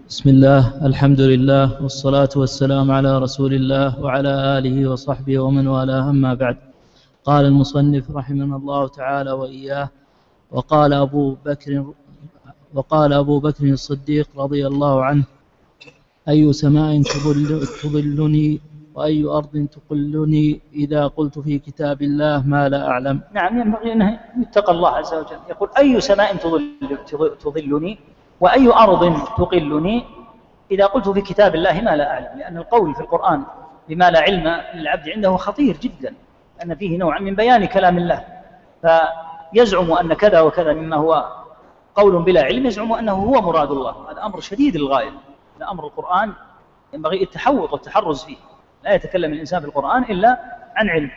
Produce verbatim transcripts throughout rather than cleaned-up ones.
بسم الله، الحمد لله، والصلاة والسلام على رسول الله وعلى آله وصحبه ومن والاه، أما بعد. قال المصنف رحمه الله تعالى وإياه: وقال أبو بكر وقال أبو بكر الصديق رضي الله عنه: أي سماء تظل تظلني وأي أرض تقلني إذا قلت في كتاب الله ما لا أعلم. نعم، ينبغي أن يتقى الله عز وجل. يقول: أي سماء تظلني وأي أرض تقلني إذا قلت في كتاب الله ما لا أعلم. لأن القول في القرآن بما لا علم للعبد عنده خطير جدا، لأن فيه نوع من بيان كلام الله، فيزعم أن كذا وكذا مما هو قول بلا علم يزعم أنه هو مراد الله. هذا أمر شديد للغاية. هذا أمر القرآن ينبغي التحوط والتحرز فيه. لا يتكلم الإنسان في القرآن إلا عن علم،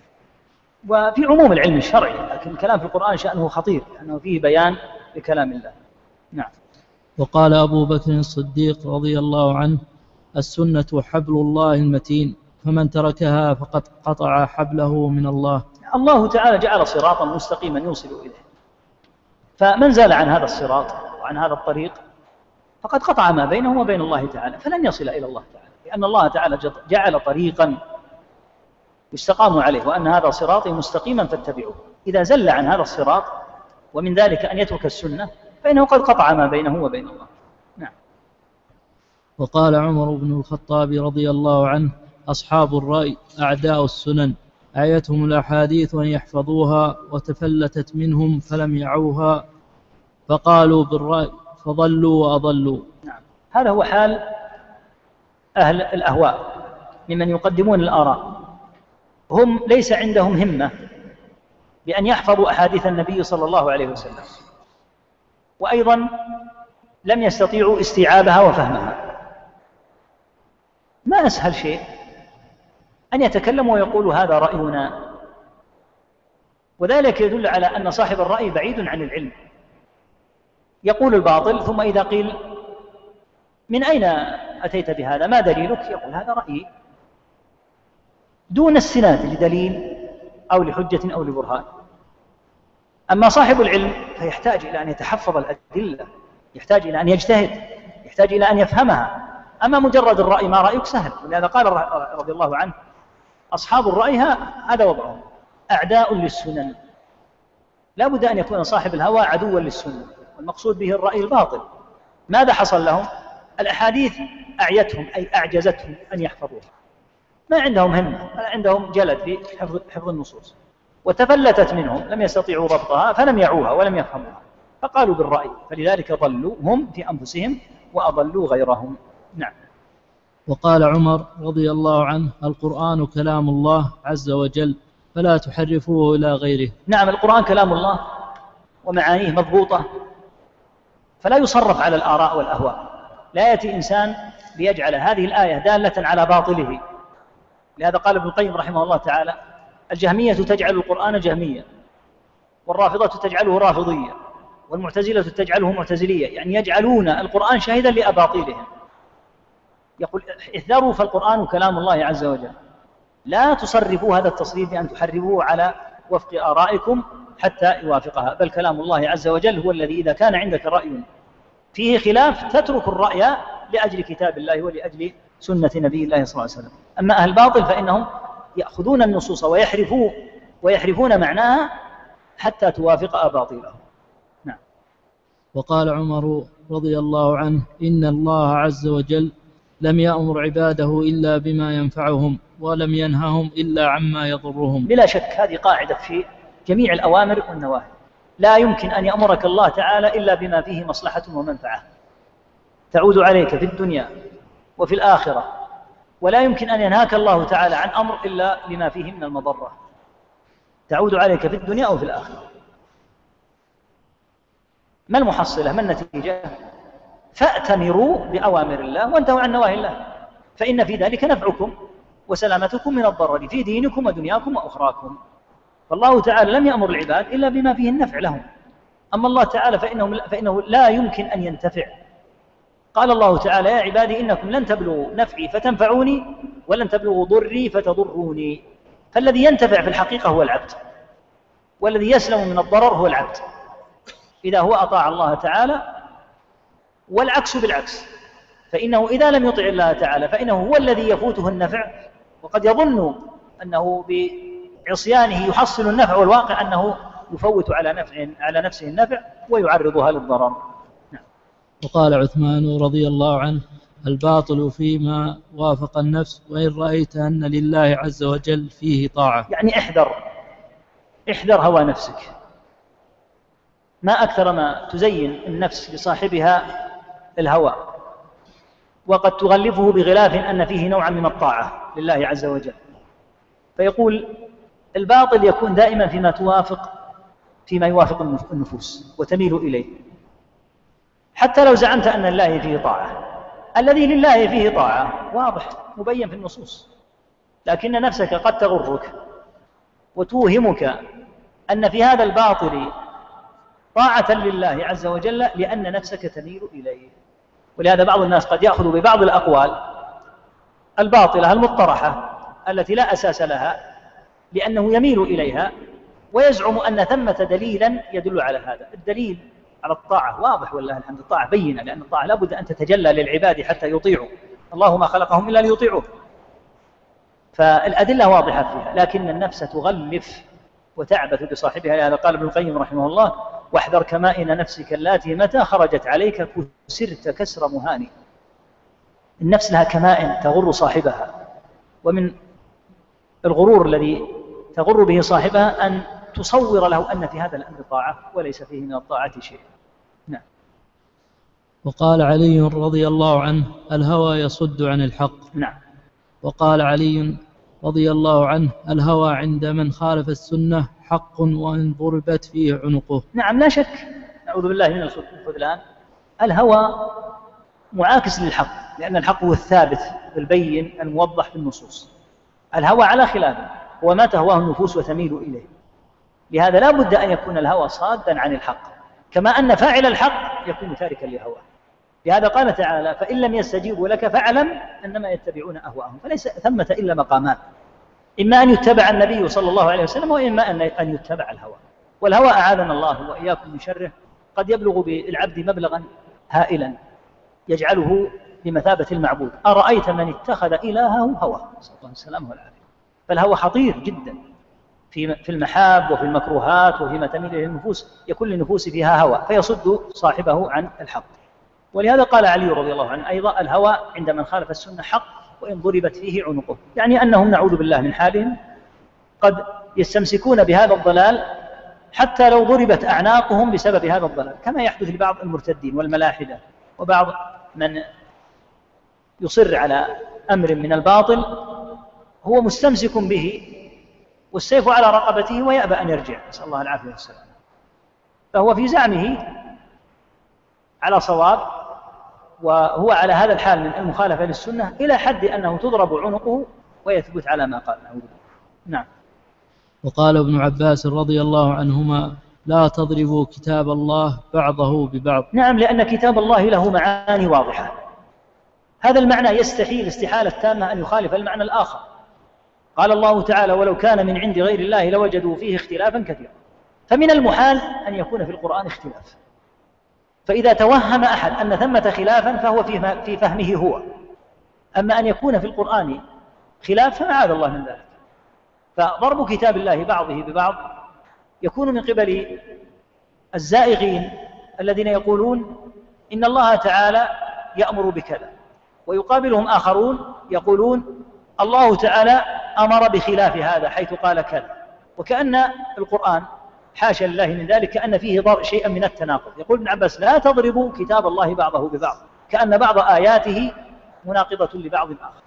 وفي عموم العلم الشرعي، لكن الكلام في القرآن شأنه خطير لأنه فيه بيان لكلام الله. نعم. وقال أبو بكر الصديق رضي الله عنه: السنة حبل الله المتين، فمن تركها فقد قطع حبله من الله. الله تعالى جعل صراطا مستقيما يوصل إليه، فمن زال عن هذا الصراط وعن هذا الطريق فقد قطع ما بينه وبين الله تعالى، فلن يصل إلى الله تعالى، لأن الله تعالى جعل طريقا يستقام عليه، وأن هذا صراطي مستقيما فاتبعوه. إذا زل عن هذا الصراط ومن ذلك أن يترك السنة فإنه قد قطع ما بينه وبين الله. نعم. وقال عمر بن الخطاب رضي الله عنه: أصحاب الرأي أعداء السنن، أعيتهم الأحاديث أن يحفظوها وتفلتت منهم فلم يعوها، فقالوا بالرأي فضلوا وأضلوا. نعم. هذا هو حال أهل الأهواء ممن يقدمون الآراء. هم ليس عندهم همة بأن يحفظوا أحاديث النبي صلى الله عليه وسلم، وأيضا لم يستطيعوا استيعابها وفهمها. ما أسهل شيء أن يتكلموا ويقولوا هذا رأينا، وذلك يدل على أن صاحب الرأي بعيد عن العلم، يقول الباطل، ثم إذا قيل من أين أتيت بهذا؟ ما دليلك؟ يقول هذا رأيي، دون استناد لدليل أو لحجة أو لبرهان. أما صاحب العلم فيحتاج إلى أن يتحفظ الأدلة، يحتاج إلى أن يجتهد، يحتاج إلى أن يفهمها. أما مجرد الرأي ما رأيك سهل. ولهذا قال رضي الله عنه: أصحاب الرأي هذا وضعهم أعداء للسنن. لا بد أن يكون صاحب الهوى عدوا للسنة، والمقصود به الرأي الباطل. ماذا حصل لهم؟ الأحاديث أعيتهم، أي أعجزتهم أن يحفظوها، ما عندهم همة، ما عندهم جلد في حفظ, حفظ النصوص، وتفلتت منهم، لم يستطيعوا ضبطها فلم يعوها ولم يفهموها، فقالوا بالرأي، فلذلك ضلوا هم في أنفسهم وأضلوا غيرهم. نعم. وقال عمر رضي الله عنه: القرآن كلام الله عز وجل، فلا تحرفوه إلى غيره. نعم، القرآن كلام الله ومعانيه مضبوطة، فلا يصرف على الآراء والأهواء. لا يأتي إنسان ليجعل هذه الآية دالة على باطله. لهذا قال ابن القيم رحمه الله تعالى: الجهمية تجعل القرآن جهمية، والرافضة تجعله رافضية، والمعتزلة تجعله معتزلية، يعني يجعلون القرآن شاهدا لأباطيلهم. يقول: احذروا، فالقرآن كلام الله عز وجل، لا تصرفوا هذا التصريف بأن تحرفوه على وفق آرائكم حتى يوافقها، بل كلام الله عز وجل هو الذي إذا كان عندك رأي فيه خلاف تترك الرأي لأجل كتاب الله ولأجل سنة نبي الله صلى الله عليه وسلم. أما أهل الباطل فإنهم يأخذون النصوص ويحرفون ويحرفون معناها حتى توافق أباطيلهم. نعم. وقال عمر رضي الله عنه: إن الله عز وجل لم يأمر عباده إلا بما ينفعهم، ولم ينههم إلا عما يضرهم. بلا شك هذه قاعدة في جميع الأوامر والنواهي. لا يمكن أن يأمرك الله تعالى إلا بما فيه مصلحة ومنفعة تعود عليك في الدنيا وفي الآخرة، ولا يمكن أن ينهاك الله تعالى عن أمر إلا لما فيه من المضرة تعود عليك في الدنيا أو في الآخرة. ما المحصلة؟ ما النتيجة؟ فأتمروا بأوامر الله وانتهوا عن نواهي الله، فإن في ذلك نفعكم وسلامتكم من الضرر في دينكم ودنياكم وأخراكم. فالله تعالى لم يأمر العباد إلا بما فيه النفع لهم. أما الله تعالى فإنه, فإنه لا يمكن أن ينتفع. قال الله تعالى: يا عبادي إنكم لن تبلغوا نفعي فتنفعوني ولن تبلغوا ضري فتضروني. فالذي ينتفع في الحقيقة هو العبد، والذي يسلم من الضرر هو العبد. إذا هو أطاع الله تعالى، والعكس بالعكس. فإنه إذا لم يطع الله تعالى فإنه هو الذي يفوته النفع، وقد يظن أنه بعصيانه يحصل النفع، والواقع أنه يفوت على نفع على نفسه النفع ويعرضها للضرر. نعم. وقال عثمان رضي الله عنه: الباطل فيما وافق النفس، وإن رأيت أن لله عز وجل فيه طاعة. يعني احذر احذر هوى نفسك. ما أكثر ما تزين النفس لصاحبها الهوى، وقد تغلفه بغلاف أن فيه نوعا من الطاعة لله عز وجل، فيقول الباطل يكون دائما فيما توافق فيما يوافق النفوس وتميل إليه، حتى لو زعمت أن لله فيه طاعة. الذي لله فيه طاعة واضح مبين في النصوص، لكن نفسك قد تغرك وتوهمك أن في هذا الباطل طاعة لله عز وجل لأن نفسك تميل إليه. ولهذا بعض الناس قد يأخذ ببعض الأقوال الباطلة المطرحة التي لا أساس لها لأنه يميل إليها، ويزعم أن ثمة دليلا يدل على هذا. الدليل على الطاعة واضح والله الحمد، الطاعة بينة، لأن الطاعة لا بد أن تتجلى للعباد حتى يطيعوا، الله ما خلقهم إلا ليطيعوه، فالأدلة واضحة فيها، لكن النفس تغلف وتعبث بصاحبها. هذا قال ابن القيم رحمه الله: واحذر كمائن نفسك اللاتي متى خرجت عليك كسرت كسر مهاني. النفس لها كمائن تغر صاحبها، ومن الغرور الذي تغر به صاحبها أن تصور له أن في هذا الأمر طاعة وليس فيه من الطاعة شيء. نعم. وقال علي رضي الله عنه: الهوى يصد عن الحق. نعم. وقال علي رضي الله عنه: الهوى عند من خالف السنة حق وإن ضربت فيه عنقه. نعم لا شك، نعوذ بالله من الخذلان. الهوى معاكس للحق، لأن الحق هو الثابت البين الموضح في النصوص. الهوى على خلافه، هو ما تهواه النفوس وتميل إليه. لهذا لا بد أن يكون الهوى صادا عن الحق، كما أن فاعل الحق يكون تاركا لهواه. لهذا قال تعالى: فإن لم يستجيبوا لك فاعلم أنما يتبعون أهواءهم. فليس ثمة إلا مقامان، إما أن يتبع النبي صلى الله عليه وسلم، وإما أن يتبع الهوى. والهوى أعاذنا الله وإياكم من شره قد يبلغ بالعبد مبلغا هائلا يجعله بمثابة المعبود. أرأيت من اتخذ إلهه هوى، صلى الله عليه وسلم والعافية. فالهوى خطير جدا في المحاب وفي المكروهات وفيما تميل إليه النفوس، يكون للنفوس فيها هوى فيصد صاحبه عن الحق. ولهذا قال علي رضي الله عنه أيضا: الهوى عند من خالف السنة حق وإن ضربت فيه عنقه. يعني أنهم نعوذ بالله من حالهم قد يستمسكون بهذا الضلال حتى لو ضربت أعناقهم بسبب هذا الضلال، كما يحدث لبعض المرتدين والملاحدة وبعض من يصر على أمر من الباطل هو مستمسك به والسيف على رقبته ويأبى أن يرجع، نسأل الله العافية والسلام. فهو في زعمه على صواب، وهو على هذا الحال من المخالفة للسنة إلى حد أنه تضرب عنقه ويثبت على ما قال. نعم. وقال ابن عباس رضي الله عنهما: لا تضربوا كتاب الله بعضه ببعض. نعم، لأن كتاب الله له معاني واضحة، هذا المعنى يستحيل استحالة تامة أن يخالف المعنى الآخر. قال الله تعالى: ولو كان من عند غير الله لوجدوا فيه اختلافا كثيرا. فمن المحال أن يكون في القرآن اختلاف، فإذا توهم أحد أن ثمة خلافا فهو في فهمه هو، أما أن يكون في القرآن خلاف فمعاذ الله من ذلك. فضرب كتاب الله بعضه ببعض يكون من قبل الزائغين الذين يقولون إن الله تعالى يأمر بكذا، ويقابلهم آخرون يقولون الله تعالى أمر بخلاف هذا حيث قال كذا، وكأن القرآن حاشا لله من ذلك كأن فيه شيئا من التناقض. يقول ابن عباس: لا تضربوا كتاب الله بعضه ببعض، كأن بعض آياته مناقضة لبعض الآخر.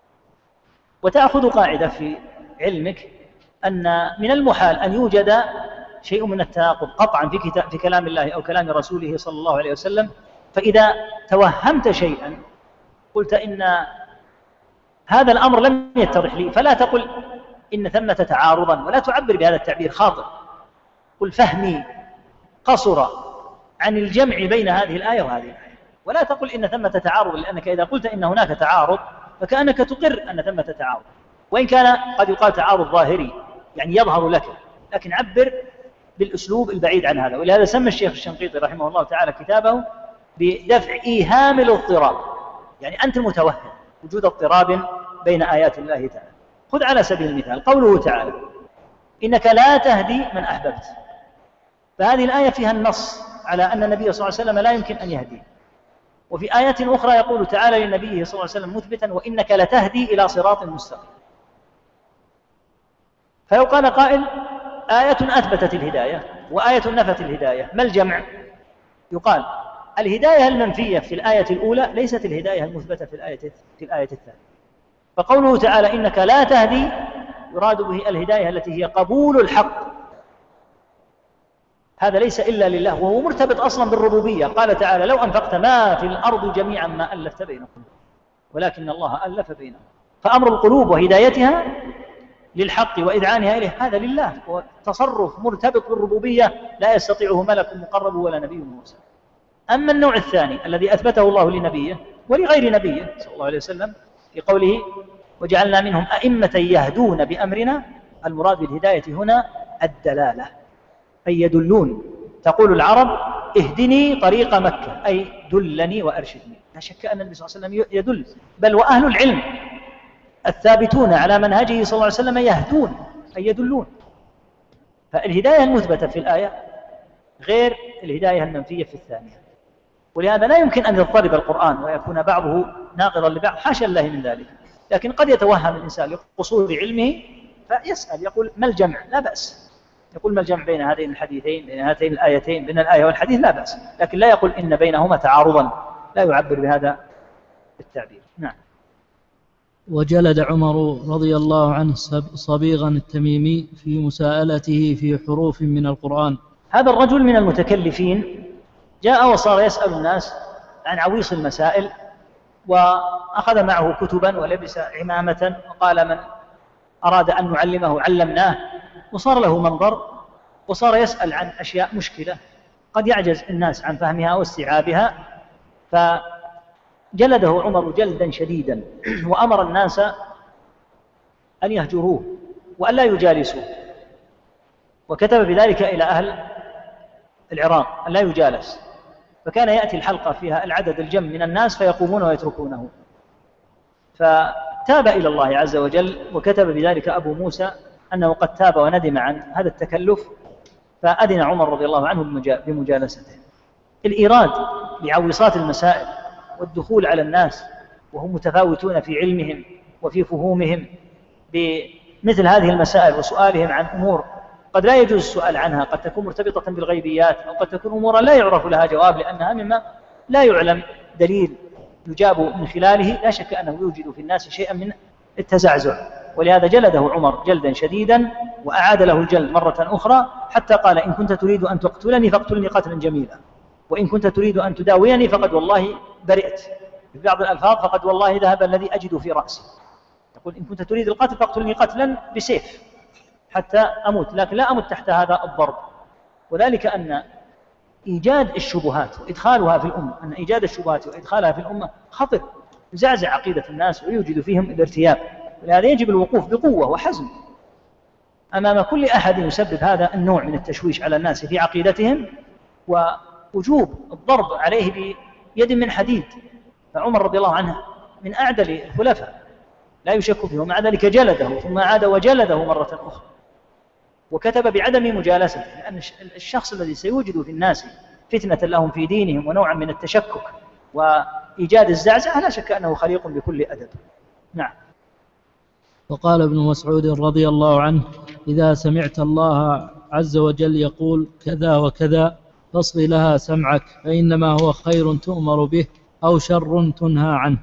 وتأخذ قاعدة في علمك أن من المحال أن يوجد شيء من التناقض قطعا في, كتاب في كلام الله أو كلام رسوله صلى الله عليه وسلم. فإذا توهمت شيئا قلت إن هذا الأمر لم يتضح لي، فلا تقل إن ثمة تعارضا، ولا تعبر بهذا التعبير خاطئ. قل فهمي قصر عن الجمع بين هذه الآية وهذه الآية، ولا تقل إن ثمة تعارض، لأنك إذا قلت إن هناك تعارض فكأنك تقر أن ثمة تعارض، وإن كان قد يقال تعارض ظاهري يعني يظهر لك، لكن عبر بالأسلوب البعيد عن هذا. ولهذا سمى الشيخ الشنقيطي رحمه الله تعالى كتابه بدفع إيهام الاضطراب، يعني أنت متوهم وجود اضطراب بين آيات الله تعالى. خذ على سبيل المثال قوله تعالى إنك لا تهدي من أحببت، فهذه الآية فيها النص على أن النبي صلى الله عليه وسلم لا يمكن أن يهدي. وفي آيات أخرى يقول تعالى لنبيه صلى الله عليه وسلم مثبتا وإنك لتهدي إلى صراط مستقيم. فلو قال قائل آية أثبتت الهداية وآية نفت الهداية، ما الجمع؟ يقال الهداية المنفية في الآية الأولى ليست الهداية المثبتة في الآية في الآية الثانية. فقوله تعالى إنك لا تهدي يراد به الهداية التي هي قبول الحق، هذا ليس إلا لله، وهو مرتبط أصلا بالربوبية. قال تعالى لو أنفقت ما في الأرض جميعا ما ألفت بينهم ولكن الله ألف بينهم. فأمر القلوب وهدايتها للحق وإذعانها إليه هذا لله، وتصرف مرتبط بالربوبية لا يستطيعه ملك مقرب ولا نبي مرسل. أما النوع الثاني الذي أثبته الله لنبيه ولغير نبيه صلى الله عليه وسلم في قوله وجعلنا منهم أئمة يهدون بأمرنا، المراد بالهداية هنا الدلالة، أي يدلون. تقول العرب اهدني طريق مكة، أي دلني وأرشدني. لا شك أن النبي صلى الله عليه وسلم يدل، بل وأهل العلم الثابتون على منهجه صلى الله عليه وسلم يهدون أي يدلون. فالهداية المثبتة في الآية غير الهداية المنفية في الثانية، ولهذا لا يمكن أن يضطرب القرآن ويكون بعضه ناقضا لبعض، حاشا الله من ذلك. لكن قد يتوهم الإنسان لقصور علمه فيسأل يقول ما الجمع؟ لا بأس، يقول ما الجمع بين هذين الحديثين، بين هاتين الآيتين، بين الآية والحديث، لا بأس، لكن لا يقول إن بينهما تعارضا، لا يعبر بهذا التعبير. نعم. وجلد عمر رضي الله عنه صبيغا التميمي في مساءلته في حروف من القرآن. هذا الرجل من المتكلفين جاء وصار يسأل الناس عن عويص المسائل، وأخذ معه كتبا ولبس عمامة وقال من أراد أن نعلمه علمناه، وصار له منظر، وصار يسأل عن أشياء مشكلة قد يعجز الناس عن فهمها واستيعابها. فجلده عمر جلدا شديدا وأمر الناس أن يهجروه وأن لا يجالسوه، وكتب بذلك إلى أهل العراق أن لا يجالس. فكان يأتي الحلقة فيها العدد الجم من الناس فيقومون ويتركونه. فتاب إلى الله عز وجل، وكتب بذلك أبو موسى أنه قد تاب وندم عن هذا التكلف، فأذن عمر رضي الله عنه بمجالسته. الإيراد لعويصات المسائل والدخول على الناس وهم متفاوتون في علمهم وفي فهومهم بمثل هذه المسائل وسؤالهم عن أمور قد لا يجوز السؤال عنها، قد تكون مرتبطة بالغيبيات أو قد تكون أمورا لا يعرف لها جواب لأنها مما لا يعلم دليل يجاب من خلاله، لا شك أنه يوجد في الناس شيئا من التزعزع. ولهذا جلده عمر جلدا شديدا وأعاد له الجلد مرة أخرى، حتى قال إن كنت تريد أن تقتلني فاقتلني قتلا جميلا، وإن كنت تريد أن تداويني فقد والله برئت. في بعض الألفاظ فقد والله ذهب الذي أجد في رأسي. يقول إن كنت تريد القتل فاقتلني قتلا بسيف حتى أموت، لكن لا أموت تحت هذا الضرب. وذلك أن إيجاد الشبهات وإدخالها في الأمة، أن إيجاد الشبهات وإدخالها في الأمة خطر، يزعزع عقيدة الناس ويوجد فيهم الارتياب. ولهذا يجب الوقوف بقوة وحزم أمام كل أحد يسبب هذا النوع من التشويش على الناس في عقيدتهم، ووجوب الضرب عليه بيد من حديد. فعمر رضي الله عنه من أعدل الخلفاء لا يشك فيه، ومع ذلك جلده ثم عاد وجلده مرة أخرى، وكتب بعدم مجالسته، لأن الشخص الذي سيوجد في الناس فتنة لهم في دينهم ونوعا من التشكك وإيجاد الزعزعة لا شك أنه خليق بكل أدب. نعم. وقال ابن مسعود رضي الله عنه إذا سمعت الله عز وجل يقول كذا وكذا فاصغ لها سمعك فإنما هو خير تؤمر به أو شر تنهى عنه.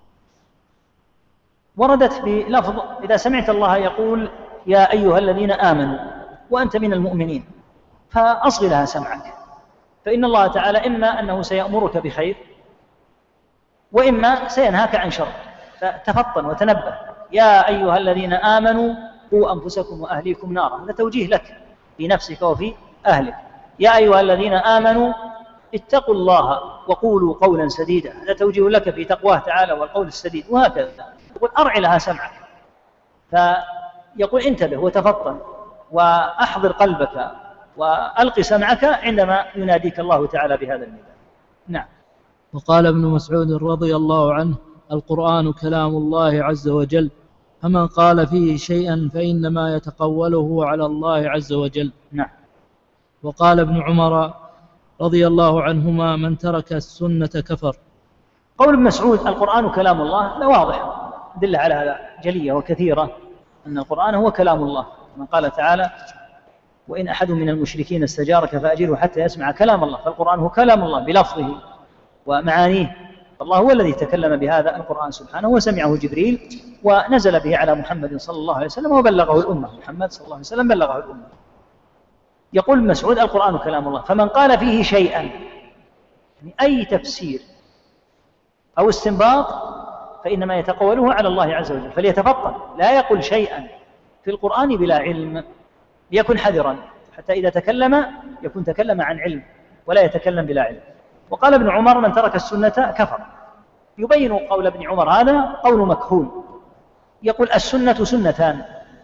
وردت بلفظ إذا سمعت الله يقول يا أيها الذين آمنوا وأنت من المؤمنين فأصغ لها سمعك، فإن الله تعالى إما أنه سيأمرك بخير وإما سينهاك عن شر، فتفطن وتنبه. يا أيها الذين آمنوا قوا أنفسكم وأهليكم نارا، هذا توجيه لك في نفسك وفي أهلك. يا أيها الذين آمنوا اتقوا الله وقولوا قولا سديدا، هذا توجيه لك في تقواه تعالى والقول السديد. وهكذا يقول أرعي لها سمعك، فيقول انتبه وتفطن وأحضر قلبك وألق سمعك عندما يناديك الله تعالى بهذا النداء. نعم. وقال ابن مسعود رضي الله عنه القرآن كلام الله عز وجل، فمن قال فيه شيئا فإنما يتقوله على الله عز وجل. نعم. وقال ابن عمر رضي الله عنهما: من ترك السنة كفر. قول ابن مسعود القرآن كلام الله لا واضح، دل على هذا جلية وكثيرة أن القرآن هو كلام الله. من قال تعالى: وإن أحد من المشركين استجارك فأجره حتى يسمع كلام الله، فالقرآن هو كلام الله بلفظه ومعانيه، فالله هو الذي تكلم بهذا القرآن سبحانه، وسمعه جبريل ونزل به على محمد صلى الله عليه وسلم وبلغه الأمة. محمد صلى الله عليه وسلم بلغه الأمة. يقول ابن مسعود القرآن كلام الله، فمن قال فيه شيئا، يعني أي تفسير أو استنباط، فإنما يتقوله على الله عز وجل، فليتفطن لا يقل شيئا في القرآن بلا علم، ليكن حذرا حتى إذا تكلم يكون تكلم عن علم ولا يتكلم بلا علم. وقال ابن عمر: من ترك السنة كفر. يبين قول ابن عمر هذا قول مكحول، يقول: السنة سنتان،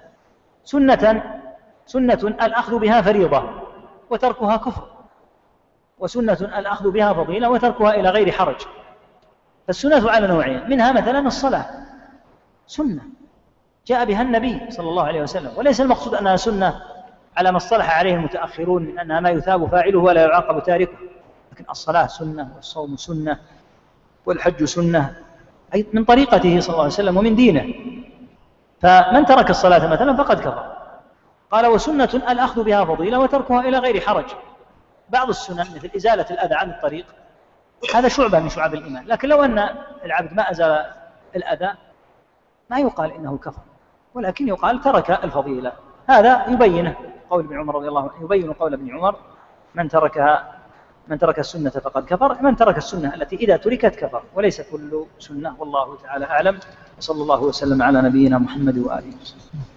سنة سنة الأخذ بها فريضة وتركها كفر، وسنة الأخذ بها فضيلة وتركها إلى غير حرج. فالسنة على نوعين، منها مثلا الصلاة، سنة جاء بها النبي صلى الله عليه وسلم، وليس المقصود أنها سنة على ما اصطلح عليه المتأخرون من أنها ما يثاب فاعله ولا يعاقب تاركه، لكن الصلاة سنة، والصوم سنة، والحج سنة، أي من طريقته صلى الله عليه وسلم ومن دينه. فمن ترك الصلاة مثلا فقد كفر. قال: وسنة الأخذ بها فضيلة وتركها إلى غير حرج. بعض السنن مثل إزالة الأذى عن الطريق، هذا شعبة من شعب الإيمان، لكن لو أن العبد ما أزال الأذى ما يقال إنه كفر، ولكن يقال ترك الفضيلة. هذا يبينه قول ابن عمر رضي الله عنه، يبين قول ابن عمر: من تركها من ترك السنة فقد كفر. من ترك السنة التي إذا تركت كفر، وليس كل سنة. والله تعالى أعلم، وصلى الله وسلم على نبينا محمد وآله وسلم.